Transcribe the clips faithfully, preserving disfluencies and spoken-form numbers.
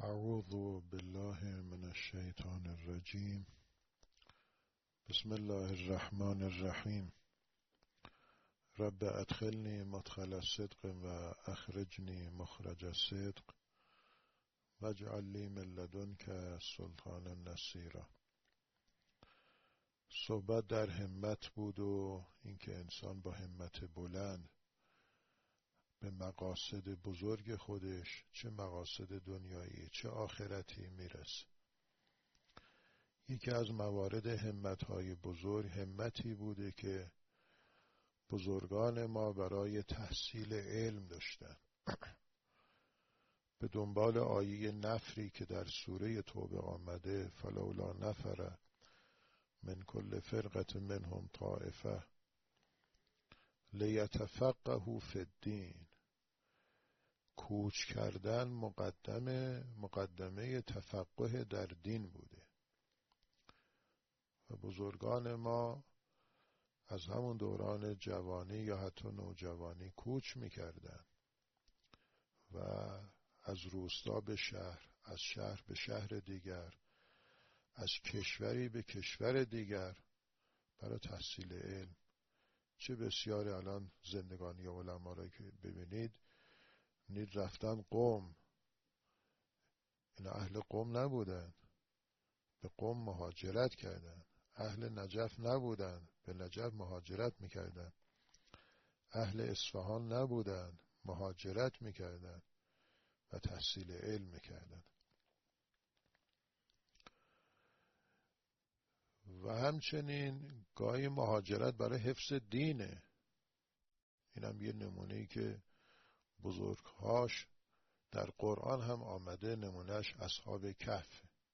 اعوذ بالله من الشیطان الرجیم. بسم الله الرحمن الرحیم. رب ادخلنی مدخل الصدق و اخرجنی مخرج الصدق واجعل لی من لدنک سلطانا نصیرا. صحبت در همت بود و اینکه انسان با همت بلند به مقاصد بزرگ خودش، چه مقاصد دنیایی چه آخرتی میرسه. یکی از موارد همتهای بزرگ همتی بوده که بزرگان ما برای تحصیل علم داشتن. به دنبال آیه نفری که در سوره توبه آمده، فلولا نفر من کل فرقة منهم طائفة لیتفقهوا فی الدین. کوچ کردن مقدمه مقدمه تفقه در دین بوده و بزرگان ما از همون دوران جوانی یا حتی نوجوانی کوچ میکردن و از روستا به شهر، از شهر به شهر دیگر، از کشوری به کشور دیگر برای تحصیل علم. چه بسیار الان زندگانی علما را که ببینید، نید رفتن قم، این اهل قم نبودن، به قم مهاجرت کردن. اهل نجف نبودن، به نجف مهاجرت میکردن. اهل اصفهان نبودن، مهاجرت میکردن و تحصیل علم میکردن. و همچنین گاهی مهاجرت برای حفظ دینه. اینم یه نمونه‌ای که بزرگهاش در قرآن هم آمده، نمونهش اصحاب کهف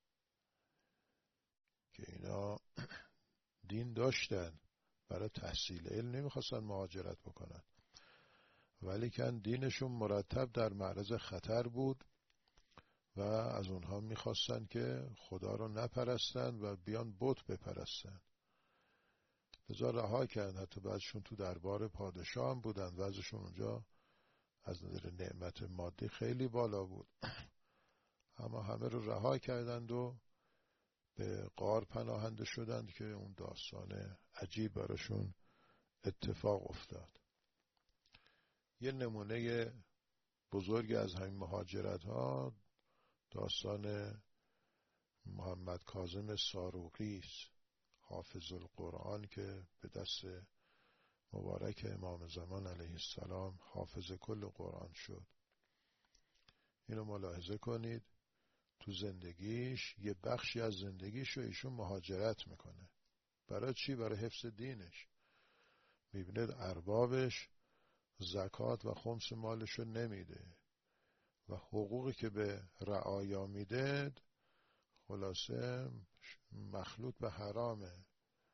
که اینا دین داشتن، برای تحصیل علم نمیخواستن مهاجرت بکنن، ولی کن دینشون مرتب در معرض خطر بود و از اونها میخواستن که خدا رو نپرستن و بیان بت بپرستن. لذا رها کردن. حتی بعضشون تو دربار پادشاه هم بودن، وضعشون اونجا از نظر نعمت مادی خیلی بالا بود، اما همه رو رها کردند و به غار پناهنده شدند که اون داستان عجیب براشون اتفاق افتاد. یه نمونه بزرگ از همین مهاجرت ها داستان محمد کاظم ساروقی است، حافظ القرآن که به دست مبارک امام زمان علیه السلام حافظ کل قرآن شد. اینو ملاحظه کنید، تو زندگیش یه بخشی از زندگیش رو ایشون مهاجرت میکنه. برای چی؟ برای حفظ دینش. میبینید اربابش زکات و خمس مالش رو نمیده و حقوقی که به رعایا میده خلاصه مخلوط به حرامه.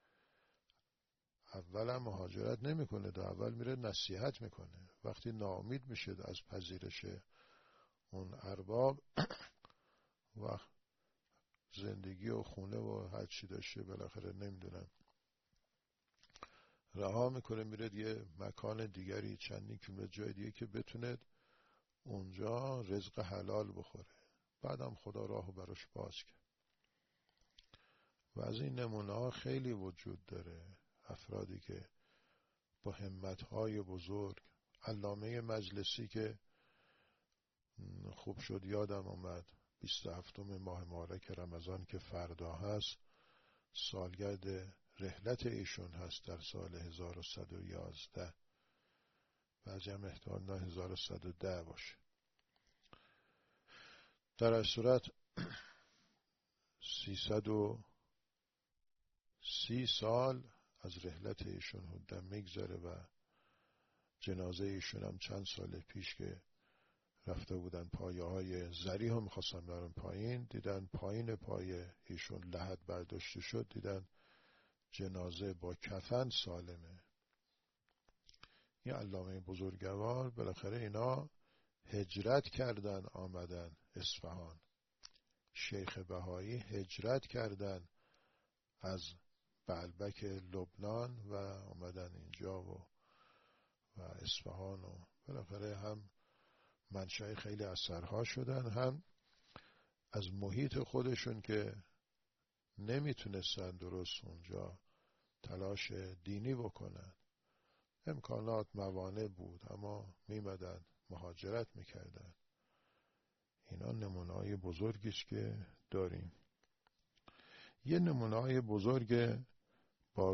اولا مهاجرت نمیکنه، در اول میره نصیحت میکنه. وقتی ناامید میشه از پذیرش اون ارباب و زندگی و خونه و هر چی داشته بالاخره نمیدونم رها میکنه، میره یه مکان دیگری چندین کیلومتر جای دیگه که بتونه اونجا رزق حلال بخوره. بعدم خدا راهو براش باز کرد. و از این نمونه ها خیلی وجود داره. افرادی که با همتهای بزرگ، علامه مجلسی که خوب شد یادم اومد، بیست و هفتم ماه مبارک رمضان که فردا هست سالگرد رحلت ایشون هست در سال هزار و صد و یازده، بعضی هم احتمال هزار و صد و ده باشه. در این صورت سیصد و سی سال از رحلت ایشون حدودا میگذره و جنازه ایشون هم چند سال پیش که رفته بودن پایه های زری هم میخواستن برن پایین، دیدن پایین پایه ایشون لحد برداشته شد، دیدن جنازه با کفن سالمه. این علامه بزرگوار بالاخره اینا هجرت کردن آمدن اصفهان. شیخ بهایی هجرت کردن از بعلبک لبنان و آمدن اینجا و و اصفهان و بالاخره هم منشأ خیلی اثرها شدن، هم از محیط خودشون که نمیتونستن درست اونجا تلاش دینی بکنن، امکانات موانع بود، اما میمدن مهاجرت میکردن. اینا نمونه‌های بزرگی است که داریم. یه نمونه‌های بزرگ باز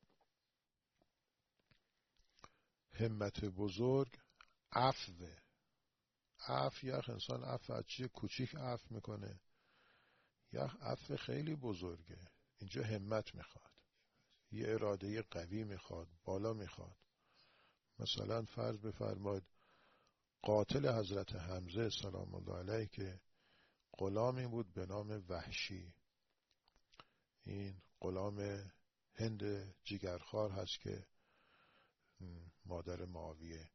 همت بزرگ عفوه. عفو، یک انسان عفو از چیز کوچیک عفو میکنه، یک عفو خیلی بزرگه. اینجا همت میخواد، یه اراده قوی میخواد، بالا میخواد. مثلا فرض بفرمایید قاتل حضرت حمزه سلام الله علیه که غلامی بود به نام وحشی. این غلام هند جگرخوار هست که مادر معاویه.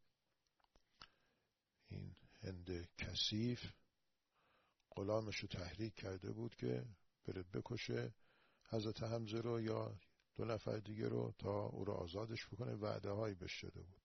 این هند کثیف غلامش رو تحریک کرده بود که بره بکشه حضرت حمزه رو یا دو نفر دیگه رو تا او رو آزادش بکنه. وعده هایی بهش داده بود.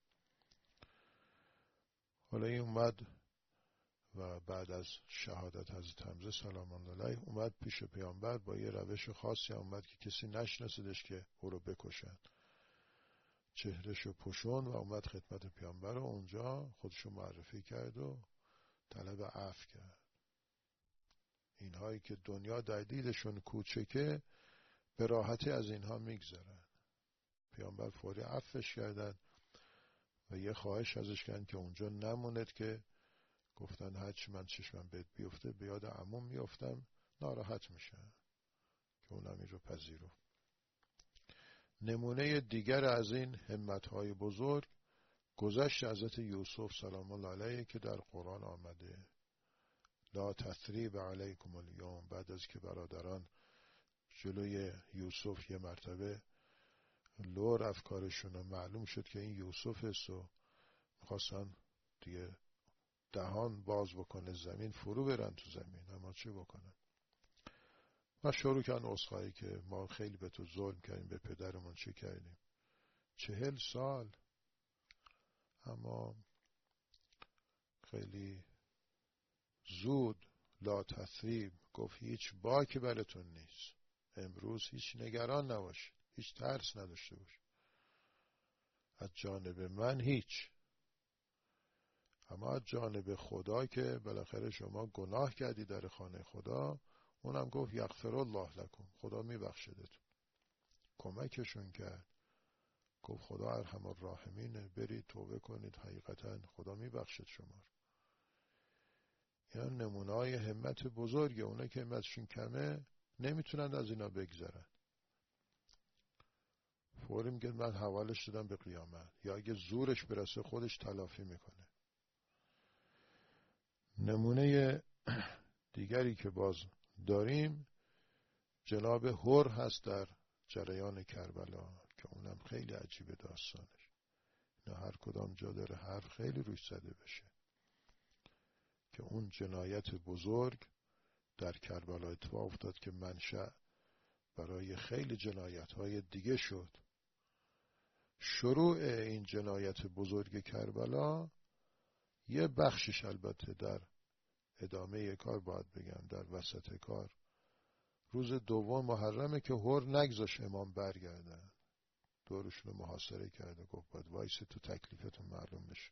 حالا این اومد و بعد از شهادت حضرت حمزه سلام الله علیه اومد پیش پیامبر با یه روش خاصی اومد که کسی نشناسیدش که او رو بکشن. چهرهشو پوشون و اومد خدمت پیامبر و اونجا خودشو معرفی کرد و طلب عفو کرد. اینهایی که دنیا در دیدشون کوچکه به راحتی از اینها میگذرن. پیامبر فوری عفوش کردن و یه خواهش ازش کردن که اونجا نموند، که گفتن هرچی من چشمم بهت بیفته به یاد عموم میافتم، ناراحت میشن، که اونم این رو پذیرو. نمونه دیگر از این همتهای بزرگ گذشت حضرت یوسف سلام الله علیه که در قرآن آمده لا تثریب علیکم الیوم. بعد از که برادران جلوی یوسف یه مرتبه لور افکارشون معلوم شد که این یوسف است و میخواستن دیگه دهان باز بکنه، زمین فرو برن تو زمین، اما چه بکنن؟ و شروع کردن عذرخواهی که ما خیلی به تو ظلم کردیم، به پدرمون چه کردیم، چهل سال. اما خیلی زود لا تثریب گفت هیچ باکی براتون نیست، امروز هیچ نگران نباشید، هیچ ترس نداشته باش، از جانب من هیچ. اما از جانب خدا که بالاخره شما گناه کردی در خانه خدا، اونم گفت یغفر الله لکم، خدا میبخشدتون. کمکشون کرد، گفت خدا ارحم الراحمینه، برید توبه کنید، حقیقتا خدا میبخشد شما. اینا نمونه‌های همت بزرگه. اونا که همتشون کمه نمیتونن از اینا بگذرن. فوری میگه من حوالش دادم به قیامت، یا اگه زورش برسه خودش تلافی میکنه. نمونه دیگری که باز داریم جناب هر هست در جریان کربلا، که اونم خیلی عجیبه داستانش. نه هر کدام جا داره حرف خیلی روش زده بشه، که اون جنایت بزرگ در کربلا اتفاق افتاد که منشأ برای خیلی جنایت‌های دیگه شد. شروع این جنایت بزرگ کربلا یه بخشش البته در ادامه کار باید بگم، در وسط کار روز دوم محرمه که هر نگذاش امام برگردن، دورشون رو محاصره کرده، گفت باید وایس تو تکلیفتون معلوم بشه.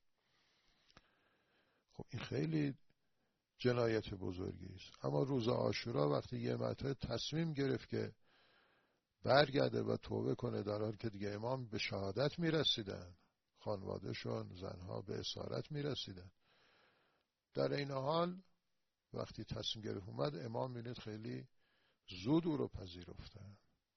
خب این خیلی جنایت بزرگی است. اما روز عاشورا وقتی یه مرتبه تصمیم گرفت که برگرده و توبه کنه، در حالی که دیگه امام به شهادت میرسیدن، خانوادهشون زنها به اسارت میرسیدن، در این حال وقتی تصمیم گرفت اومد، امام بینید خیلی زود او رو پذیرفتن.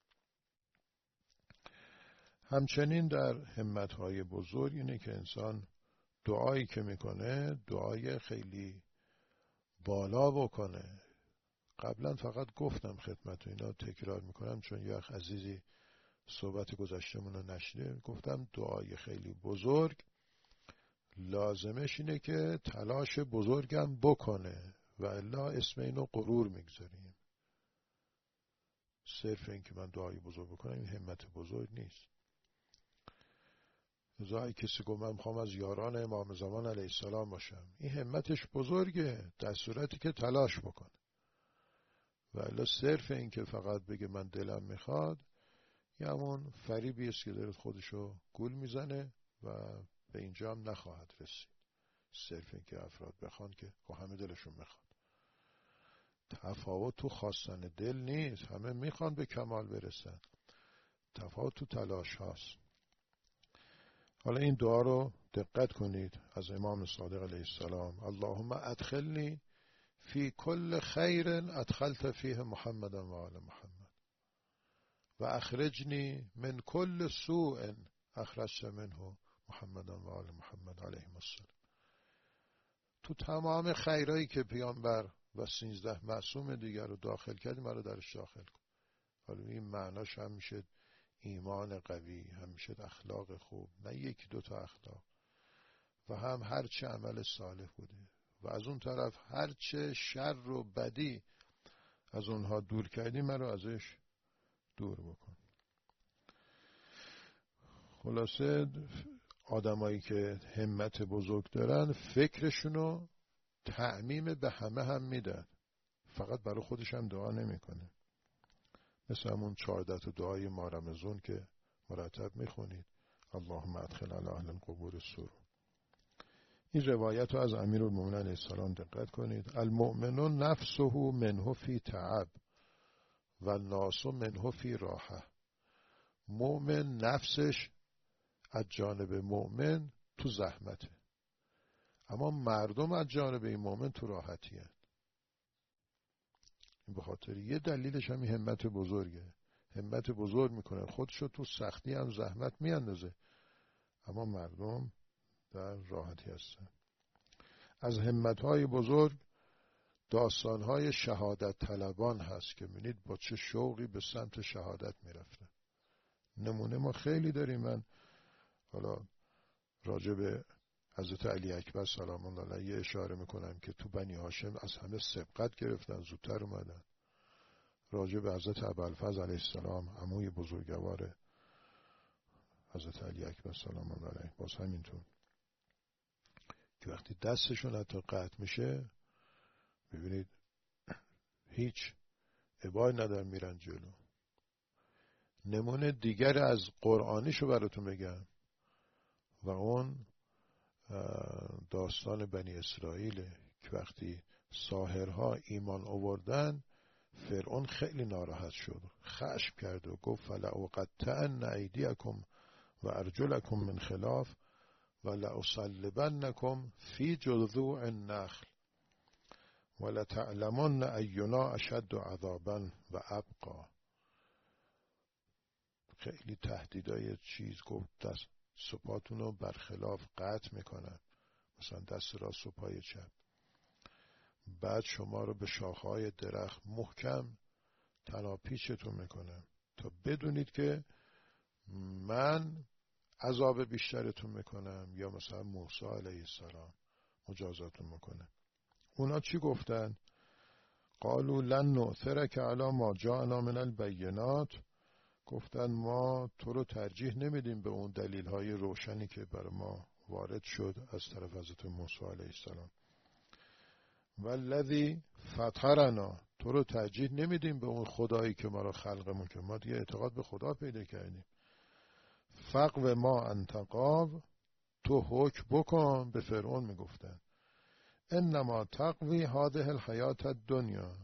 همچنین در همتهای بزرگ اینه که انسان دعایی که میکنه دعای خیلی بالا بکنه. قبلا فقط گفتم خدمت و اینا تکرار میکنم چون یک عزیزی صحبت گذشتمون رو نشنیده. گفتم دعای خیلی بزرگ لازمش اینه که تلاش بزرگم بکنه و الا اسم اینو غرور میگذاریم. صرف این که من دعای بزرگ بکنم این همت بزرگ نیست. زای کسی گفت من میخوام از یاران امام زمان علیه السلام باشم، این همتش بزرگه در صورتی که تلاش بکنه. و الا صرف این که فقط بگه من دلم میخواد، یه همون فریبی است که داره خودشو گول میزنه و به اینجا هم نخواهد رسید. صرف این که افراد بخوان که خب همه دلشون میخواد. تفاوت تو خواستن دل نیست، همه میخوان به کمال برسن، تفاوت تو تلاش هاست. حالا این دعا رو دقت کنید از امام صادق علیه السلام: اللهم ادخلنی فی کل خیر ادخلت فیه محمد و آل محمد و اخرجنی من کل سوء اخرجت منه محمد و آل محمد علیهم السلام. تو تمام خیرایی که پیامبر و سینزده معصوم دیگر رو داخل کردی، من رو درش داخل کن. حالا این معناش هم میشه ایمان قوی، هم میشه اخلاق خوب، نه یکی دو تا اخلاق، و هم هر چه عمل صالح بوده، و از اون طرف هر چه شر و بدی از اونها دور کردی، من رو ازش دور بکن. خلاصه آدمایی که همت بزرگ دارن فکرشونو تعمیم به همه هم میدن، فقط برای خودش هم دعا نمیکنه. مثل همون چهارده تا دعای ما رمضان که مرتب میخونید: اللهم ادخل علی اهل القبور السرور. این روایت رو از امیرالمومنین علیه السلام دقت کنید: المؤمن نفسه منه فی تعب و الناس منه فی راحه. مؤمن نفسش از جانب مؤمن تو زحمته، اما مردم از جانب این مؤمن تو راحتی هست. این به خاطر یه دلیلش همین همت بزرگه. همت بزرگ میکنه خودشو تو سختی هم زحمت میاندازه، اما مردم در راحتی هستن. از همتهای بزرگ داستانهای شهادت طلبان هست که می‌بینید با چه شوقی به سمت شهادت میرفتن. نمونه ما خیلی داریم. من حالا راجع به حضرت علی اکبر سلام الله علیه اشاره میکنم که تو بنی هاشم از همه سبقت گرفتن، زودتر اومدن. راجع به حضرت ابوالفضل علیه السلام عموی بزرگوار حضرت علی اکبر سلام الله علیه باز همینطور، که وقتی دستشون حتی قطع میشه ببینید هیچ ابایی ندارن میرن جلو. نمونه دیگر از قرآنیشو براتون بگم و اون داستان بنی اسرائیل که وقتی ساحرها ایمان آوردن، فرعون خیلی ناراحت شد، خشم کرد و گفت فلأقطعن ایدیکم و ارجلکم من خلاف و لأصلبنکم فی جذوع النخل و لتعلمن اینا اشد عذابا و ابقا. خیلی تهدیدای چیز گفت، دست سپاتون رو برخلاف قطع میکنن، مثلا دست راست و پای چپ، بعد شما رو به شاخه‌های درخت محکم تناپیچتون میکنم تا بدونید که من عذاب بیشترتون میکنم یا مثلا موسی علیه السلام مجازاتون میکنه. اونا چی گفتن؟ قالوا لن نؤثرک علی ما جاءنا من البینات. گفتن ما تو رو ترجیح نمیدیم به اون دلیل های روشنی که بر ما وارد شد از طرف حضرت موسی علیه السلام. والذی فطرنا، تو رو ترجیح نمیدیم به اون خدایی که ما رو خلقمون که ما دیگه اعتقاد به خدا پیدا کردیم. فقو ما انتقاو، تو حکم بکن. به فرعون میگفتن انما تقوی هذه الحیات الدنیا.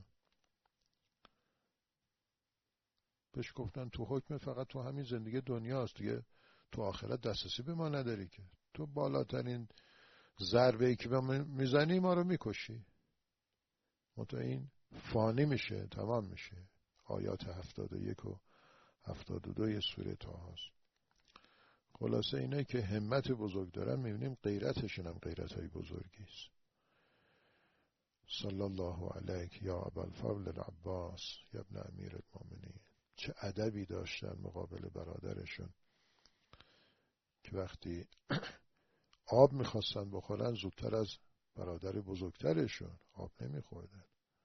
بهش گفتن تو حکم فقط تو همین زندگی دنیاست دیگه، تو آخرت دسترسی به ما نداری که، تو بالاترین ضربه‌ای که به میزنی ما رو میکشی. متو این فانی میشه، تمام میشه. آیات هفتاد و یک و هفتاد و دو سوره طه هست. خلاصه اینه که همت بزرگ دارن، میبینیم غیرتشون هم غیرت های بزرگی است. صلی الله علیک یا ابوالفضل العباس یا ابن امیر المؤمنین. چه ادبی داشتن مقابل برادرشون که وقتی آب میخواستن بخورن زودتر از برادر بزرگترشون آب نمیخوردن.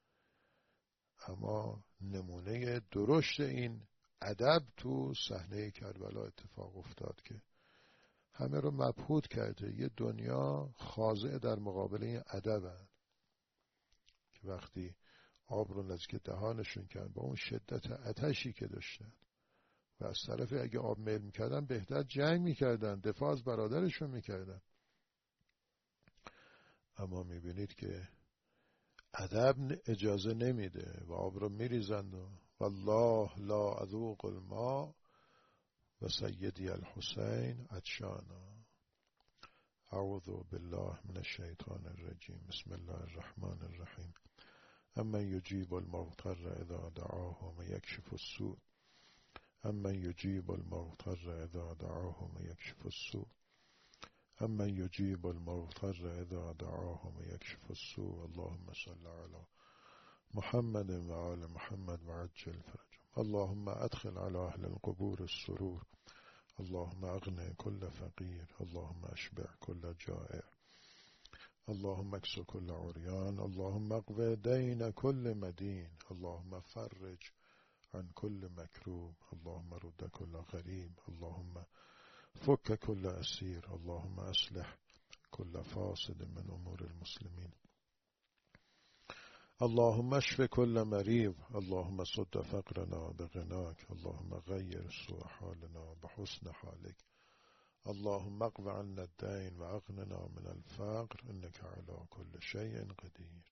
اما نمونه درشت این ادب تو صحنه کربلا اتفاق افتاد که همه رو مبهوت کرده. یه دنیا خاضع در مقابل این ادب هست که وقتی آب رو نزدیک دهانشون کردن با اون شدت آتشی که داشتن، و از طرفی اگه آب میل میکردن بهتر جنگ میکردن، دفاع از برادرشون میکردن. اما میبینید که ادب اجازه نمیده و آب رو میریزند و والله لا اذوق الماء و سیدی الحسین عطشانا. اعوذ بالله من الشیطان الرجیم. بسم الله الرحمن الرحیم. اما یجیب المضطر اذا دعاه و یکشف السوء. اما یجیب المضطر اذا دعاه و یکشف السوء. اما یجیب المضطر اذا دعاه و یکشف السوء. اللهم صل علی محمد و آل محمد و عجل فرجهم. اللهم ادخل على اهل القبور السرور. اللهم اغني كل فقير. اللهم اشبع كل جائع. اللهم اكس كل عريان. اللهم اقض دين كل مدين. اللهم فرج عن كل مكروب. اللهم رد كل غريب. اللهم فك كل أسير. اللهم أصلح كل فاسد من أمور المسلمين. اللهم اشف كل مريض. اللهم صد فقرنا بغناك. اللهم غير سوء حالنا بحسن حالك. اللهم اقض عنا الدين وأغننا من الفقر إنك على كل شيء قدير.